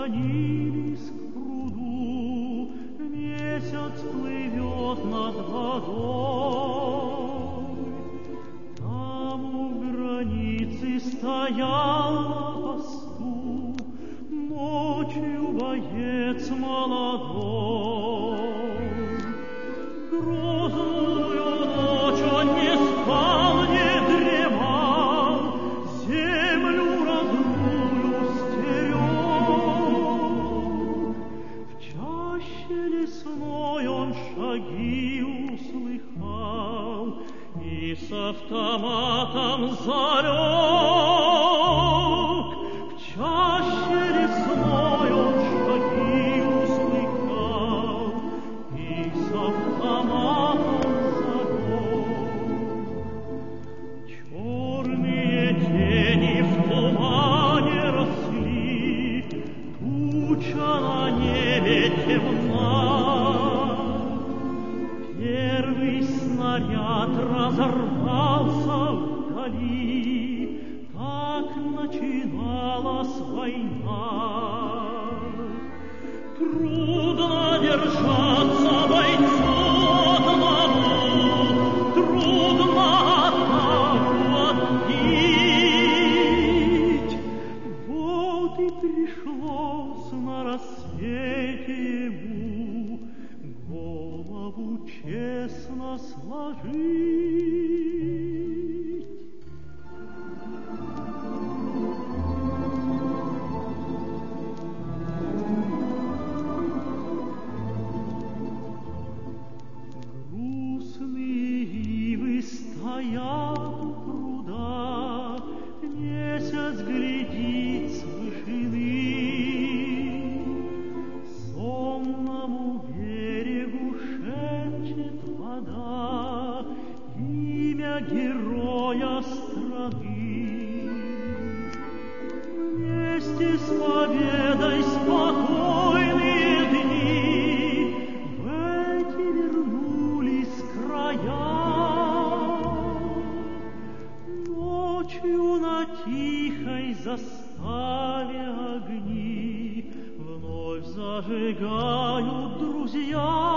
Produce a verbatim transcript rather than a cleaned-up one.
склонились к пруду, месяц плывет над водой. Там у границы стоял на посту ночью боец молодой. Грозную ночь он не спал, не дремал, землю родную стерег. В чаще лесной он шаги услыхал и с автоматом залег. В чаще лесной он шаги услыхал и с автоматом залег. Черные тени в тумане росли, туча на небе темна. Первый снаряд разорвался вдали, так начиналась война. Трудно держаться бойцу одному, трудно атаку отбить. Вот и пришлось на рассвете ему голову честно сложить. Грустные ивы стоят у пруда, месяц глядит с вышины. Сонному берегу шепчет вода имя героя страны. Вместе с победой спокойные дни в эти вернулись края. Ночью на тихой заставе огни вновь зажигают друзья.